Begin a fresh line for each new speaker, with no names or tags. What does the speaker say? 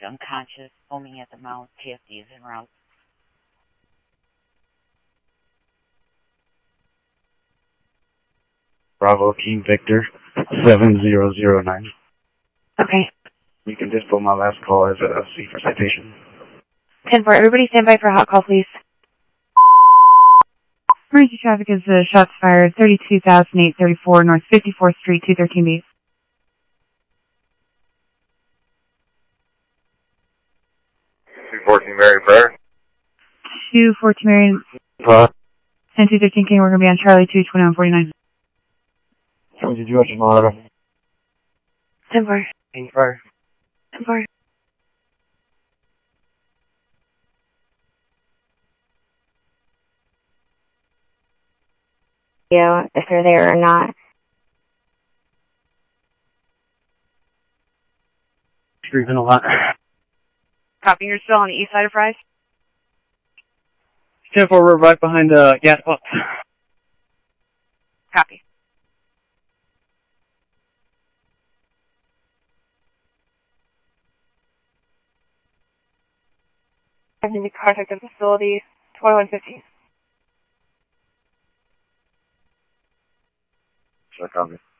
unconscious, foaming at the mouth. TFD is en route.
Bravo Team Victor 7009.
Okay.
You can just put my last call as a C for citation.
10-4, everybody stand by for a hot call, please.
Emergency traffic is shots fired, 32,834 North 54th Street, 213 B.
214 Mary Prayer.
214 Marion, 10213 King, we're going to be on Charlie 22149.
What did you watch tomorrow?
10-4.
10-4.
10-4.
If they're there or not.
Streaking a lot.
Copy, you're still on the east side of Fry's?
10-4, we're right behind the gas pump.
Copy.
I need to contact the facility 2115.
Sure, copy.